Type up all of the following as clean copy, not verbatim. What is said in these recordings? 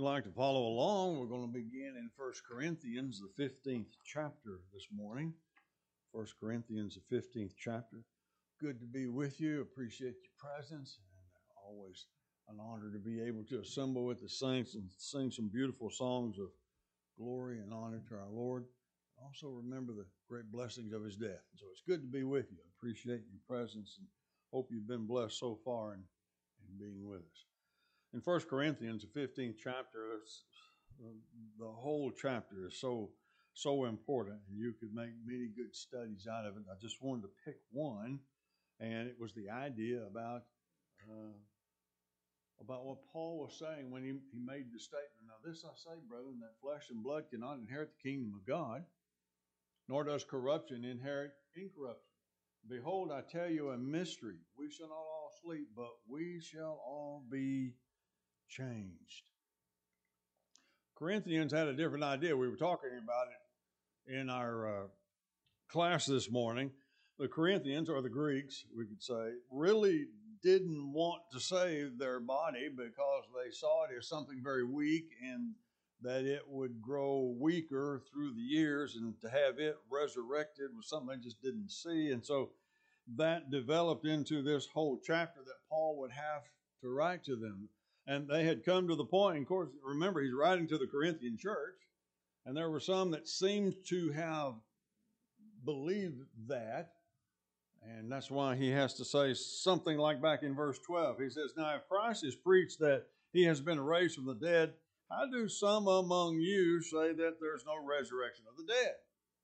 like to follow along, we're going to begin in 1 Corinthians, the 15th chapter this morning. 1 Corinthians, the 15th chapter. Good to be with you. Appreciate your presence. And always an honor to be able to assemble with the saints and sing some beautiful songs of glory and honor to our Lord. Also remember the great blessings of his death. So it's good to be with you. Appreciate your presence and hope you've been blessed so far in being with us. In 1 Corinthians, the 15th chapter, the whole chapter is so important, and you could make many good studies out of it. I just wanted to pick one, and it was the idea about what Paul was saying when he made the statement, "Now this I say, brethren, that flesh and blood cannot inherit the kingdom of God, nor does corruption inherit incorruption. Behold, I tell you a mystery. We shall not all sleep, but we shall all be changed." Corinthians had a different idea. We were talking about it in our class this morning. The Corinthians, or the Greeks, we could say, really didn't want to save their body because they saw it as something very weak and that it would grow weaker through the years, and to have it resurrected was something they just didn't see. And so that developed into this whole chapter that Paul would have to write to them. And they had come to the point, and of course, remember, he's writing to the Corinthian church, and there were some that seemed to have believed that, and that's why he has to say something like back in verse 12. He says, "Now if Christ is preached that he has been raised from the dead, how do some among you say that there's no resurrection of the dead?"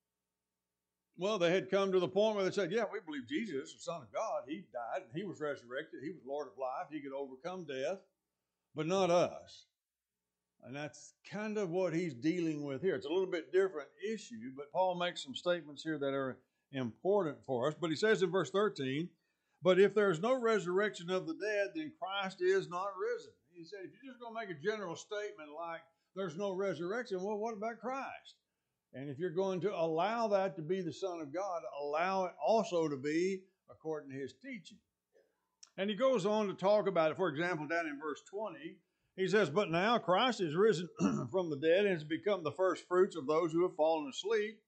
Well, they had come to the point where they said, "Yeah, we believe Jesus, the Son of God. He died, and he was resurrected. He was Lord of life. He could overcome death. But not us." And that's kind of what he's dealing with here. It's a little bit different issue, but Paul makes some statements here that are important for us. But he says in verse 13, "But if there's no resurrection of the dead, then Christ is not risen." He said, if you're just going to make a general statement like there's no resurrection, well, what about Christ? And if you're going to allow that to be the Son of God, allow it also to be according to his teaching. And he goes on to talk about it. For example, down in verse 20, he says, "But now Christ is risen from the dead and has become the first fruits of those who have fallen asleep.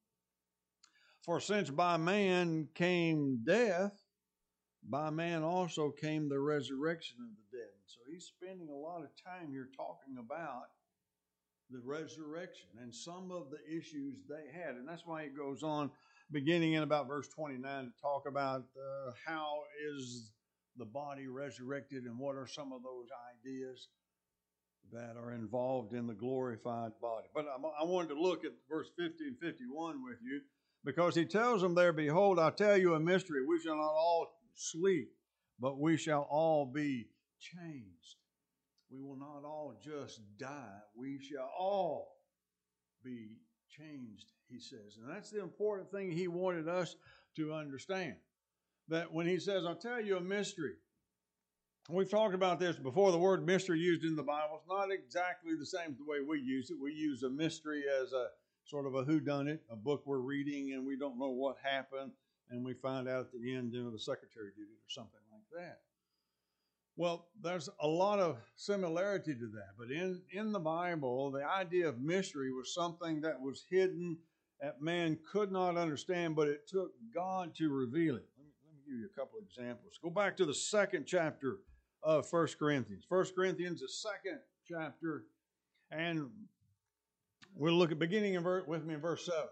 For since by man came death, by man also came the resurrection of the dead." So he's spending a lot of time here talking about the resurrection and some of the issues they had. And that's why he goes on, beginning in about verse 29, to talk about how is the body resurrected and what are some of those ideas that are involved in the glorified body. But I wanted to look at verse 50 and 51 with you, because he tells them there, "Behold, I tell you a mystery. We shall not all sleep, but we shall all be changed." We will not all just die. We shall all be changed, he says. And that's the important thing he wanted us to understand. That when he says, "I'll tell you a mystery," we've talked about this before. The word mystery used in the Bible is not exactly the same as the way we use it. We use a mystery as a sort of a whodunit, a book we're reading and we don't know what happened, and we find out at the end, the secretary did it or something like that. Well, there's a lot of similarity to that. But in the Bible, the idea of mystery was something that was hidden, that man could not understand, but it took God to reveal it. Let me give you a couple of examples. Go back to the second chapter of 1 Corinthians. 1 Corinthians, the second chapter, and we'll look at beginning with me in verse 7.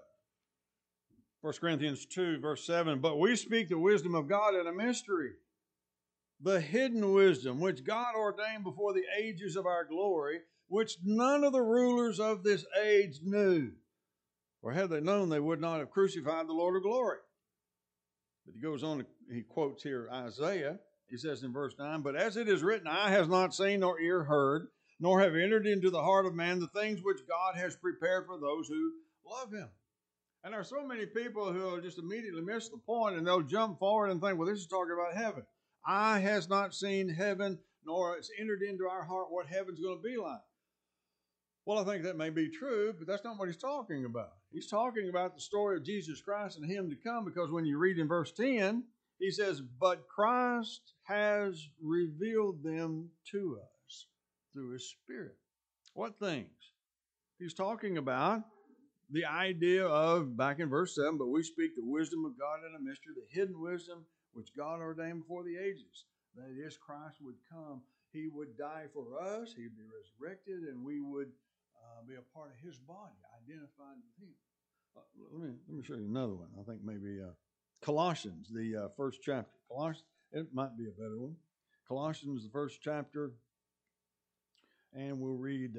1 Corinthians 2, verse 7, "But we speak the wisdom of God in a mystery, the hidden wisdom, which God ordained before the ages of our glory, which none of the rulers of this age knew. For had they known, they would not have crucified the Lord of glory." But he goes on, he quotes here Isaiah. He says in verse 9, "But as it is written, eye has not seen nor ear heard, nor have entered into the heart of man the things which God has prepared for those who love him." And there are so many people who will just immediately miss the point, and they'll jump forward and think, well, this is talking about heaven. Eye has not seen heaven, nor has entered into our heart what heaven's going to be like. Well, I think that may be true, but that's not what he's talking about. He's talking about the story of Jesus Christ and him to come, because when you read in verse 10, he says, "But Christ has revealed them to us through his Spirit." What things? He's talking about the idea of, back in verse 7, but we speak the wisdom of God in a mystery, the hidden wisdom which God ordained before the ages. That is, Christ would come, He would die for us, He'd be resurrected, and we would be a part of His body, identified with Him. Let me show you another one. I think maybe Colossians, the first chapter. Colossians, it might be a better one. Colossians, the first chapter, and we'll read.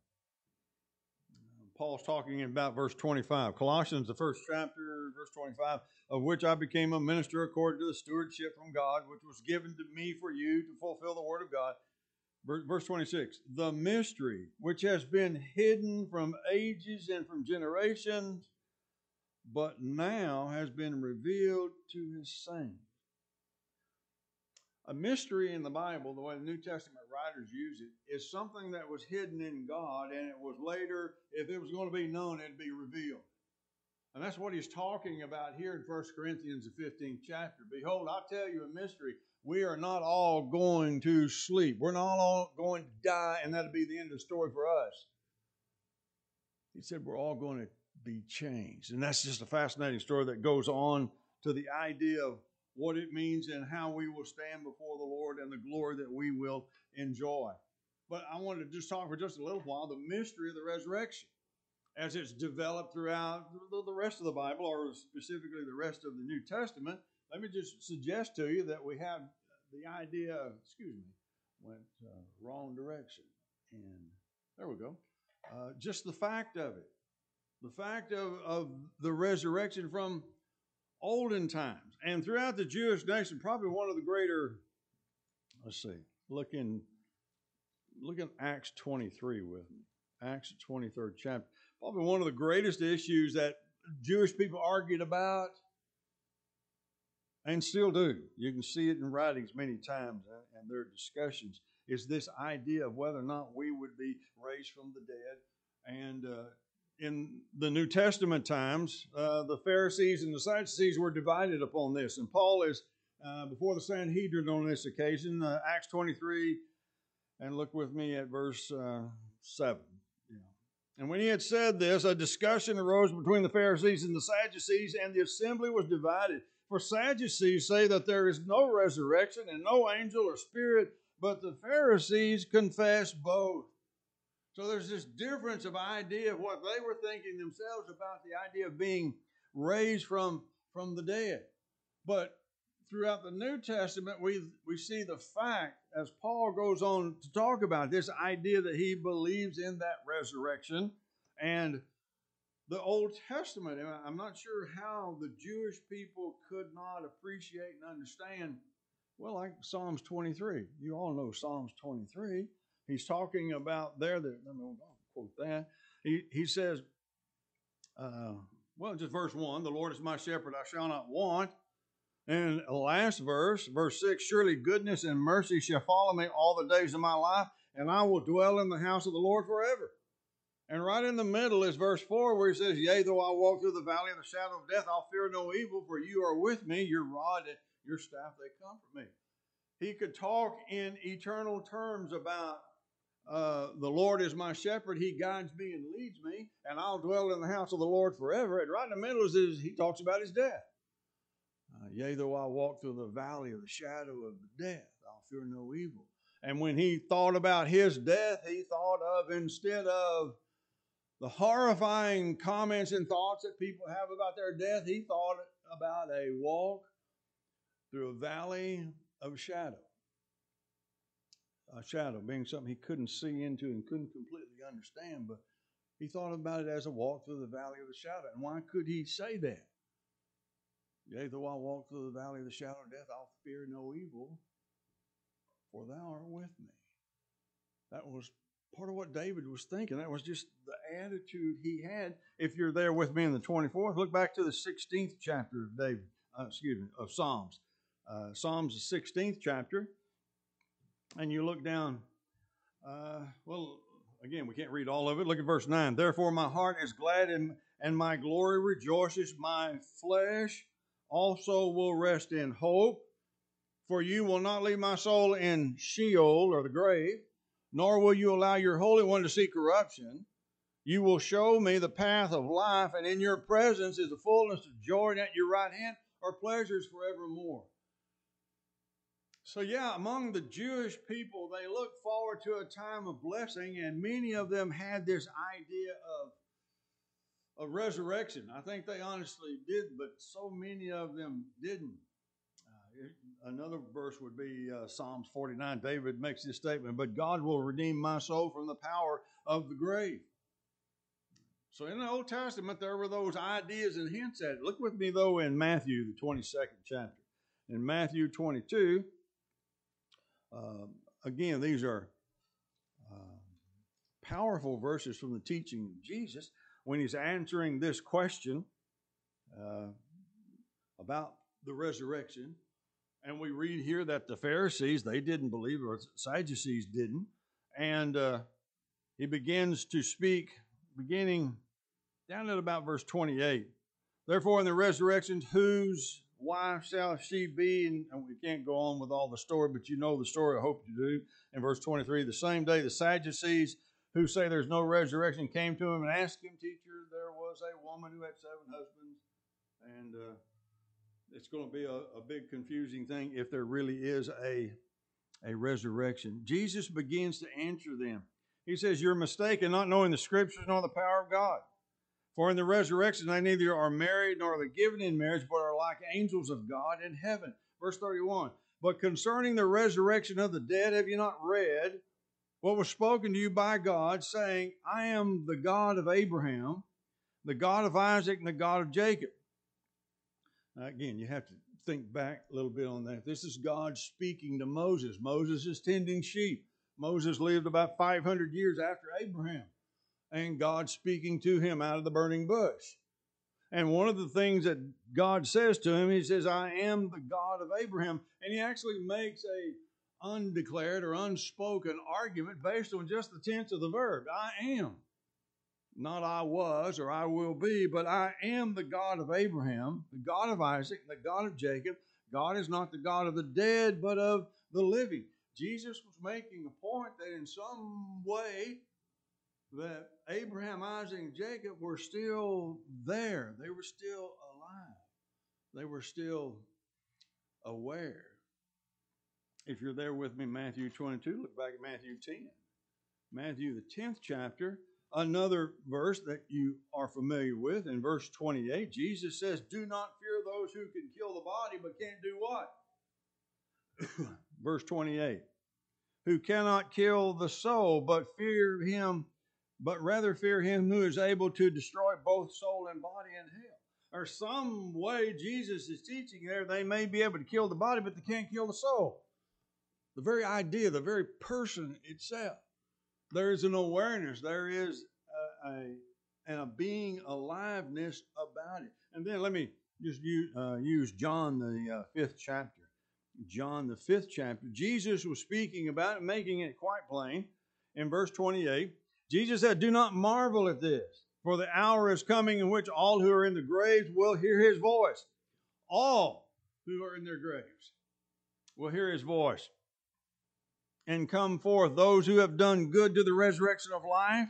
Paul's talking about verse 25. Colossians, the first chapter, verse 25, of which I became a minister according to the stewardship from God, which was given to me for you to fulfill the word of God. Verse 26, the mystery which has been hidden from ages and from generations, but now has been revealed to His saints. A mystery in the Bible, the way the New Testament writers use it, is something that was hidden in God, and it was later, if it was going to be known, it'd be revealed. And that's what he's talking about here in 1 Corinthians, the 15th chapter. Behold, I tell you a mystery. We are not all going to sleep. We're not all going to die, and that'll be the end of the story for us. He said we're all going to be changed. And that's just a fascinating story that goes on to the idea of what it means and how we will stand before the Lord and the glory that we will enjoy. But I wanted to just talk for just a little while the mystery of the resurrection as it's developed throughout the rest of the Bible, or specifically the rest of the New Testament. Let me just suggest to you that we have the idea, went wrong direction. And there we go. Just the fact of it. The fact of the resurrection from olden times. And throughout the Jewish nation, probably one of the greater, look in Acts 23 with me. Acts 23rd chapter. Probably one of the greatest issues that Jewish people argued about and still do. You can see it in writings many times and their discussions, is this idea of whether or not we would be raised from the dead. And in the New Testament times, the Pharisees and the Sadducees were divided upon this. And Paul is before the Sanhedrin on this occasion, Acts 23, and look with me at verse 7. And when he had said this, a discussion arose between the Pharisees and the Sadducees, and the assembly was divided. For Sadducees say that there is no resurrection and no angel or spirit, but the Pharisees confess both. So there's this difference of idea of what they were thinking themselves about the idea of being raised from the dead. But throughout the New Testament, we see the fact, as Paul goes on to talk about this idea that he believes in that resurrection. And the Old Testament, I'm not sure how the Jewish people could not appreciate and understand, well, like Psalms 23. You all know Psalms 23. He's talking about there, I'll quote that. He says, just verse 1, the Lord is my shepherd, I shall not want. And the last verse 6, surely goodness and mercy shall follow me all the days of my life, and I will dwell in the house of the Lord forever. And right in the middle is verse 4, where he says, yea, though I walk through the valley of the shadow of death, I'll fear no evil, for you are with me, your rod and your staff, they comfort me. He could talk in eternal terms about the Lord is my shepherd, he guides me and leads me, and I'll dwell in the house of the Lord forever. And right in the middle is he talks about his death. Yea, though I walk through the valley of the shadow of death, I'll fear no evil. And when he thought about his death, he thought of, instead of the horrifying comments and thoughts that people have about their death, he thought about a walk through a valley of shadow. A shadow being something he couldn't see into and couldn't completely understand, but he thought about it as a walk through the valley of the shadow. And why could he say that? Yea, though I walk through the valley of the shadow of death, I'll fear no evil, for thou art with me. That was part of what David was thinking. That was just the attitude he had. If you're there with me in the 24th, look back to the 16th chapter of Psalms. Psalms, the 16th chapter. And you look down, again, we can't read all of it. Look at verse 9. Therefore my heart is glad and my glory rejoices. My flesh also will rest in hope. For you will not leave my soul in Sheol, or the grave, nor will you allow your Holy One to see corruption. You will show me the path of life, and in your presence is the fullness of joy, and at your right hand are pleasures forevermore. So yeah, among the Jewish people, they looked forward to a time of blessing, and many of them had this idea of resurrection. I think they honestly did, but so many of them didn't. Another verse would be Psalms 49. David makes this statement, but God will redeem my soul from the power of the grave. So in the Old Testament, there were those ideas and hints at it. Look with me, though, in Matthew, the 22nd chapter. In Matthew 22, again, these are powerful verses from the teaching of Jesus when he's answering this question about the resurrection. And we read here that the Pharisees, they didn't believe, or the Sadducees didn't. And he begins to speak, beginning down at about verse 28. Therefore, in the resurrection, whose wife shall she be? And we can't go on with all the story, but you know the story, I hope you do. In verse 23, the same day the Sadducees, who say there's no resurrection, came to him and asked him, Teacher, there was a woman who had 7 husbands, and it's going to be a big confusing thing if there really is a resurrection. Jesus begins to answer them. He says, you're mistaken, not knowing the Scriptures nor the power of God. For in the resurrection they neither are married nor are they given in marriage, but are like angels of God in heaven. Verse 31, but concerning the resurrection of the dead, have you not read what was spoken to you by God, saying, I am the God of Abraham, the God of Isaac, and the God of Jacob. Now, again, you have to think back a little bit on that. This is God speaking to Moses. Moses is tending sheep. Moses lived about 500 years after Abraham. And God speaking to him out of the burning bush. And one of the things that God says to him, he says, I am the God of Abraham. And he actually makes a undeclared or unspoken argument based on just the tense of the verb. I am. Not I was or I will be, but I am the God of Abraham, the God of Isaac, the God of Jacob. God is not the God of the dead, but of the living. Jesus was making a point that in some way that Abraham, Isaac, and Jacob were still there. They were still alive. They were still aware. If you're there with me, Matthew 22, look back at Matthew 10. Matthew, the 10th chapter, another verse that you are familiar with. In verse 28, Jesus says, do not fear those who can kill the body, but can't do what? Verse 28, who cannot kill the soul, but rather fear him who is able to destroy both soul and body in hell. Or some way Jesus is teaching there, they may be able to kill the body, but they can't kill the soul. The very idea, the very person itself. There is an awareness, there is a being aliveness about it. And then let me just use John the 5th chapter. John the 5th chapter. Jesus was speaking about it, making it quite plain. In verse 28, Jesus said, do not marvel at this, for the hour is coming in which all who are in the graves will hear his voice. All who are in their graves will hear his voice and come forth, those who have done good to the resurrection of life,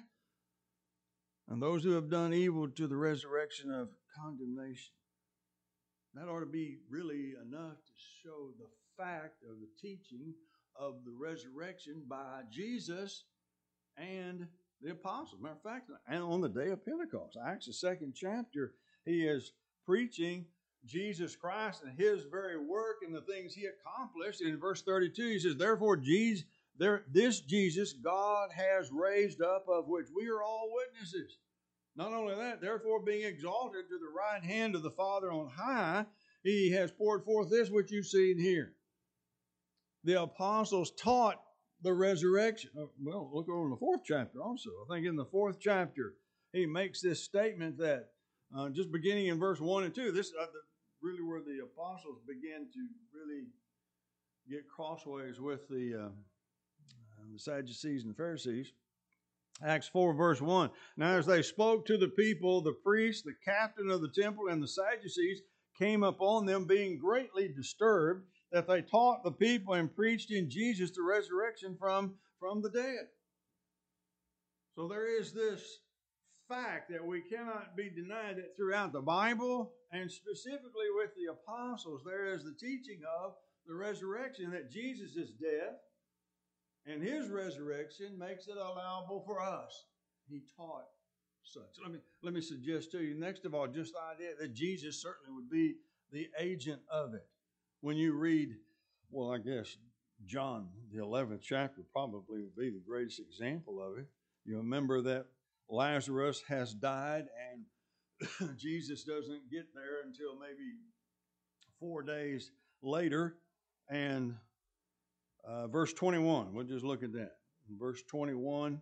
and those who have done evil to the resurrection of condemnation. That ought to be really enough to show the fact of the teaching of the resurrection by Jesus and the apostles. Matter of fact, and on the day of Pentecost, Acts the 2nd chapter, he is preaching Jesus Christ and his very work and the things he accomplished. In verse 32, he says, therefore, this Jesus God has raised up, of which we are all witnesses. Not only that, therefore, being exalted to the right hand of the Father on high, he has poured forth this which you see and hear. The apostles taught the resurrection. Well, look over in the 4th chapter also. I think in the 4th chapter, he makes this statement that just beginning in verse 1 and 2, this is really where the apostles begin to really get crossways with the Sadducees and the Pharisees. Acts 4 verse 1. Now as they spoke to the people, the priests, the captain of the temple, and the Sadducees came upon them, being greatly disturbed, that they taught the people and preached in Jesus the resurrection from from the dead. So there is this fact that we cannot be denied that throughout the Bible, and specifically with the apostles, there is the teaching of the resurrection, that Jesus' death and his resurrection makes it allowable for us. He taught such. Let me suggest to you, next of all, just the idea that Jesus certainly would be the agent of it. When you read, well, I guess John, the 11th chapter, probably would be the greatest example of it. You remember that Lazarus has died, and Jesus doesn't get there until maybe 4 days later. And verse 21, we'll just look at that. In verse 21,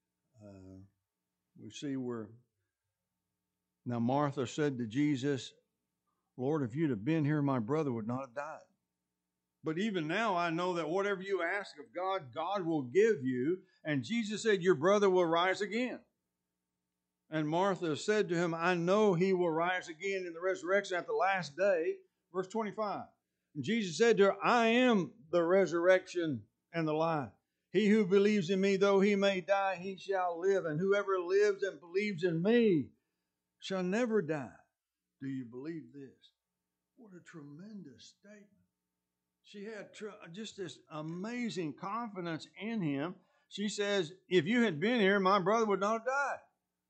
we see where, now Martha said to Jesus, Lord, if you'd have been here, my brother would not have died. But even now I know that whatever you ask of God, God will give you. And Jesus said, your brother will rise again. And Martha said to him, I know he will rise again in the resurrection at the last day. Verse 25. And Jesus said to her, I am the resurrection and the life. He who believes in me, though he may die, he shall live. And whoever lives and believes in me shall never die. Do you believe this? What a tremendous statement. She had just this amazing confidence in him. She says, if you had been here, my brother would not have died.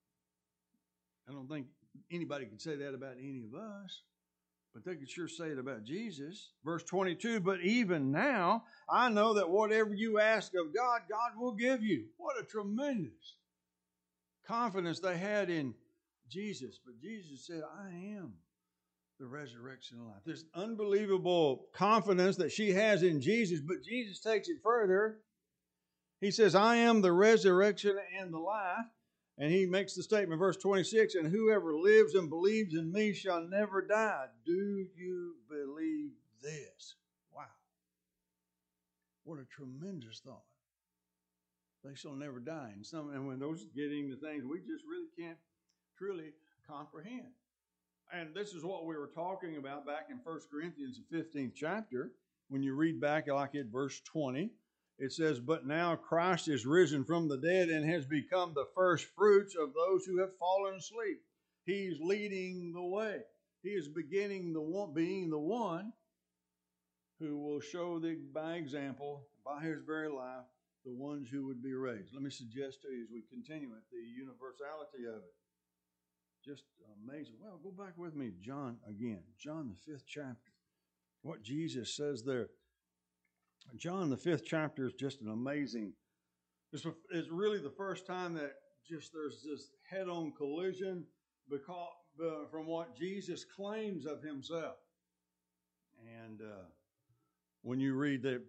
I don't think anybody could say that about any of us, but they could sure say it about Jesus. Verse 22, but even now, I know that whatever you ask of God, God will give you. What a tremendous confidence they had in Jesus. But Jesus said, I am the resurrection and life. This unbelievable confidence that she has in Jesus, but Jesus takes it further. He says, I am the resurrection and the life. And he makes the statement, verse 26, and whoever lives and believes in me shall never die. Do you believe this? Wow. What a tremendous thought. They shall never die. And when those get into things we just really can't truly comprehend. And this is what we were talking about back in 1 Corinthians, the 15th chapter. When you read back like at verse 20, it says, but now Christ is risen from the dead and has become the first fruits of those who have fallen asleep. He's leading the way. He is being the one who will show by example, by his very life, the ones who would be raised. Let me suggest to you as we continue at the universality of it. Just amazing. Well, go back with me, John, again. John, the 5th chapter. What Jesus says there. John, the 5th chapter is just an amazing. It's really the first time that just there's this head-on collision from what Jesus claims of himself. And when you read that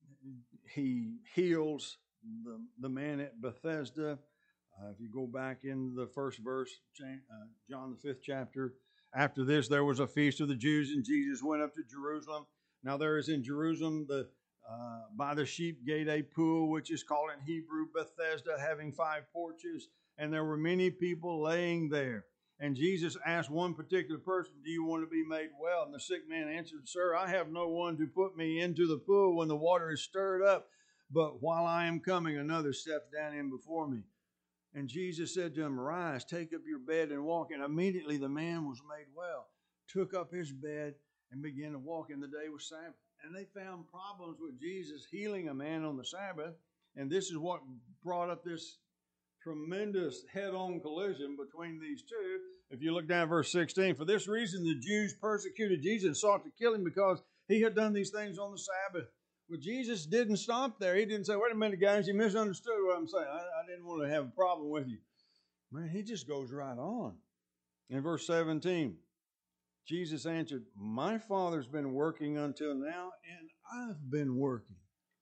he heals the man at Bethesda, if you go back in the first verse, John the 5th chapter, after this there was a feast of the Jews, and Jesus went up to Jerusalem. Now there is in Jerusalem by the sheep gate a pool, which is called in Hebrew Bethesda, having 5 porches, and there were many people laying there. And Jesus asked one particular person, do you want to be made well? And the sick man answered, sir, I have no one to put me into the pool when the water is stirred up, but while I am coming, another steps down in before me. And Jesus said to him, rise, take up your bed and walk. And immediately the man was made well, took up his bed and began to walk. And the day was Sabbath. And they found problems with Jesus healing a man on the Sabbath. And this is what brought up this tremendous head-on collision between these two. If you look down at verse 16, for this reason the Jews persecuted Jesus and sought to kill him because he had done these things on the Sabbath. But Jesus didn't stop there. He didn't say, wait a minute, guys, you misunderstood what I'm saying. I didn't want to have a problem with you. Man, he just goes right on. In verse 17, Jesus answered, my Father's been working until now, and I've been working.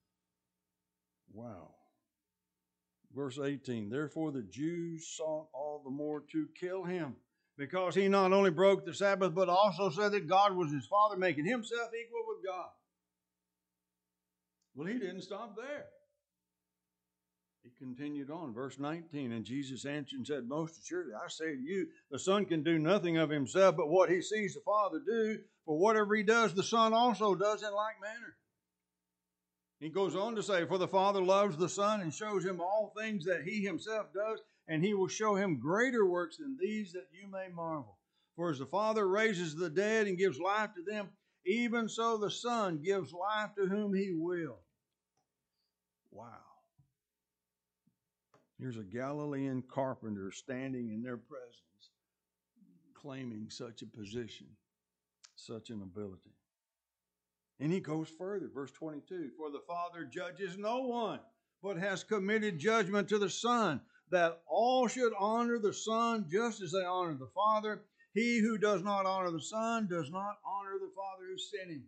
Wow. Verse 18, therefore the Jews sought all the more to kill him, because he not only broke the Sabbath, but also said that God was his Father, making himself equal with God. Well, he didn't stop there. He continued on, verse 19, and Jesus answered and said, most assuredly, I say to you, the Son can do nothing of himself, but what he sees the Father do, for whatever he does, the Son also does in like manner. He goes on to say, for the Father loves the Son and shows him all things that he himself does, and he will show him greater works than these, that you may marvel. For as the Father raises the dead and gives life to them, even so the Son gives life to whom he will. Wow. Here's a Galilean carpenter standing in their presence, claiming such a position, such an ability. And he goes further, verse 22, for the Father judges no one, but has committed judgment to the Son, that all should honor the Son just as they honor the Father. He who does not honor the Son does not honor the Father who sent him.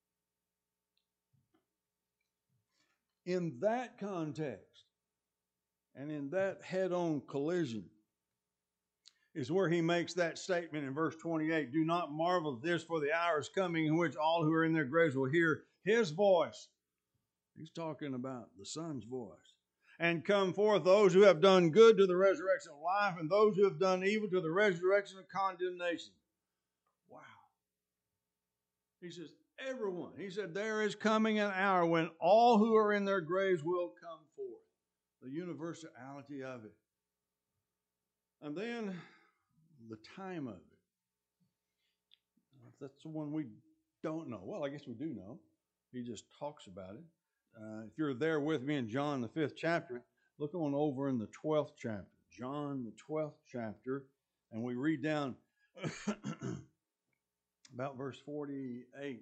In that context, and in that head-on collision, is where he makes that statement in verse 28. Do not marvel at this, for the hour is coming in which all who are in their graves will hear his voice. He's talking about the Son's voice. And come forth those who have done good to the resurrection of life, and those who have done evil to the resurrection of condemnation. Wow. He says, everyone. He said, there is coming an hour when all who are in their graves will come forth. The universality of it. And then the time of it. That's the one we don't know. Well, I guess we do know. He just talks about it. If you're there with me in John, the 5th chapter, look on over in the 12th chapter. John, the 12th chapter. And we read down about verse 48.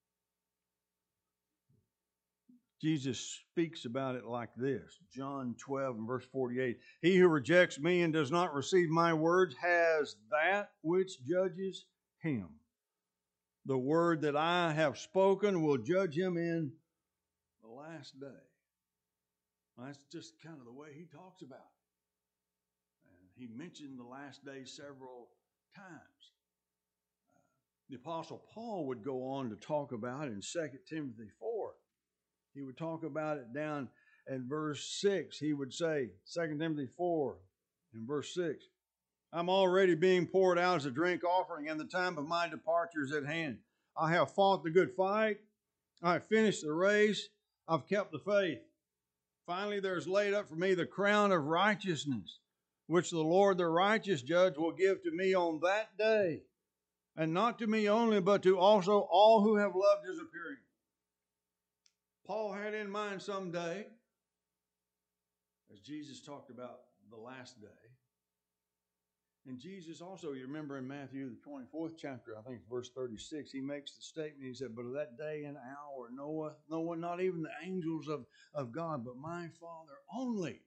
Jesus speaks about it like this. John 12 and verse 48. He who rejects me and does not receive my words has that which judges him. The word that I have spoken will judge him in the last day. That's just kind of the way he talks about it. And he mentioned the last day several times. The Apostle Paul would go on to talk about it in 2 Timothy 4. He would talk about it down at verse 6. He would say, 2 Timothy 4 and verse 6, I'm already being poured out as a drink offering, and the time of my departure is at hand. I have fought the good fight. I have finished the race. I've kept the faith. Finally, there is laid up for me the crown of righteousness, which the Lord, the righteous judge, will give to me on that day. And not to me only, but to also all who have loved his appearing. Paul had in mind someday, as Jesus talked about the last day. And Jesus also, you remember in Matthew, the 24th chapter, I think it's verse 36, he makes the statement, he said, but of that day and hour knoweth no one, not even the angels of God, but my Father only.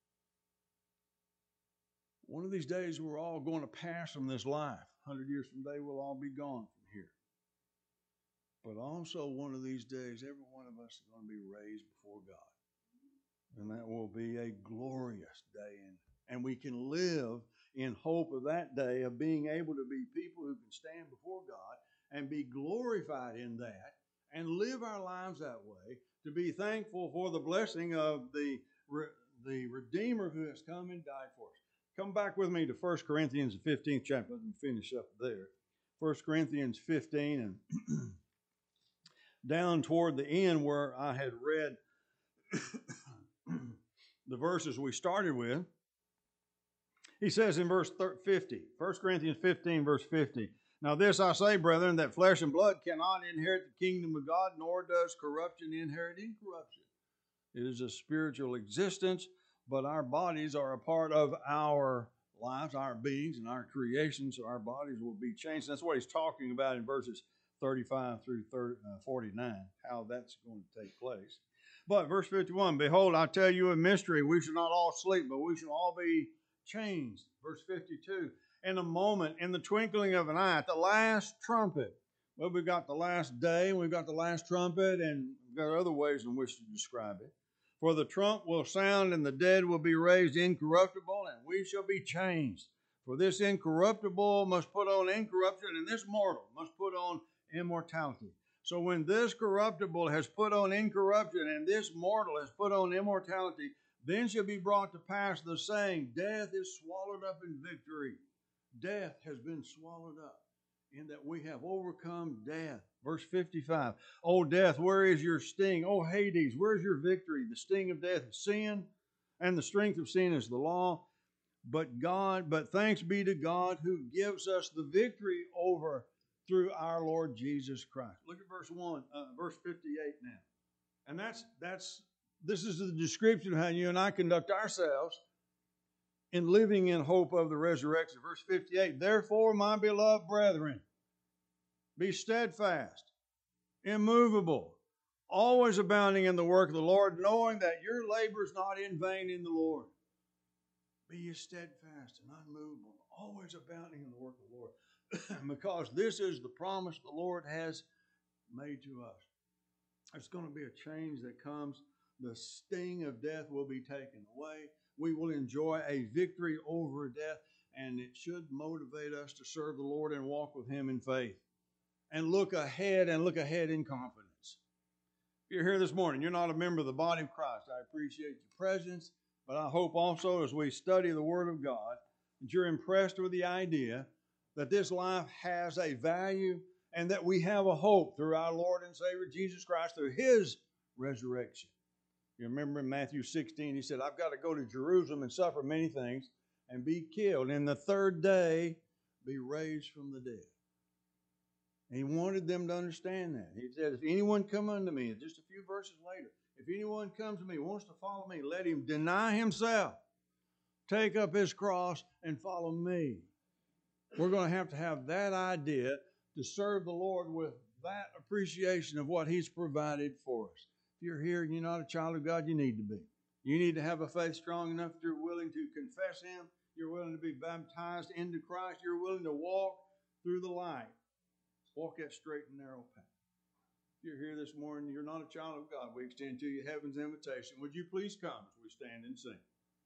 One of these days we're all going to pass from this life. 100 years from today we'll all be gone from here. But also one of these days, every one of us is going to be raised before God. And that will be a glorious day. And we can live in hope of that day of being able to be people who can stand before God and be glorified in that and live our lives that way, to be thankful for the blessing of the Redeemer who has come and died for us. Come back with me to 1 Corinthians, the 15th chapter. Let me finish up there. 1 Corinthians 15 and down toward the end where I had read the verses we started with. He says in verse 50, 1 Corinthians 15, verse 50, now this I say, brethren, that flesh and blood cannot inherit the kingdom of God, nor does corruption inherit incorruption. It is a spiritual existence, but our bodies are a part of our lives, our beings, and our creation, so our bodies will be changed. That's what he's talking about in verses 35 through 49, how that's going to take place. But verse 51, behold, I tell you a mystery. We shall not all sleep, but we shall all be changed. Verse 52, in a moment, in the twinkling of an eye, at the last trumpet. Well, we've got the last day, we've got the last trumpet, and we've got other ways in which to describe it. For the trump will sound, and the dead will be raised incorruptible, and we shall be changed. For this incorruptible must put on incorruption, and this mortal must put on immortality. So when this corruptible has put on incorruption, and this mortal has put on immortality, then shall be brought to pass the saying, death is swallowed up in victory. Death has been swallowed up in that we have overcome death. Verse 55. O death, where is your sting? O Hades, where's your victory? The sting of death is sin, and the strength of sin is the law. But thanks be to God who gives us the victory over through our Lord Jesus Christ. Look at verse 58 now. And this is the description of how you and I conduct ourselves in living in hope of the resurrection. Verse 58, therefore, my beloved brethren, be steadfast, immovable, always abounding in the work of the Lord, knowing that your labor is not in vain in the Lord. Be ye steadfast and unmovable, always abounding in the work of the Lord, because this is the promise the Lord has made to us. There's going to be a change that comes. The sting of death will be taken away. We will enjoy a victory over death, and it should motivate us to serve the Lord and walk with Him in faith and look ahead in confidence. If you're here this morning, you're not a member of the body of Christ, I appreciate your presence, but I hope also as we study the Word of God that you're impressed with the idea that this life has a value and that we have a hope through our Lord and Savior Jesus Christ through His resurrection. You remember in Matthew 16, He said, I've got to go to Jerusalem and suffer many things and be killed, and the third day be raised from the dead. And He wanted them to understand that. He said, if anyone come unto me, just a few verses later, if anyone comes to me, wants to follow me, let him deny himself, take up his cross, and follow me. We're going to have that idea to serve the Lord with that appreciation of what He's provided for us. If you're here and you're not a child of God, you need to be. You need to have a faith strong enough that you're willing to confess Him. You're willing to be baptized into Christ. You're willing to walk through the light. Walk that straight and narrow path. If you're here this morning, you're not a child of God, we extend to you heaven's invitation. Would you please come as we stand and sing?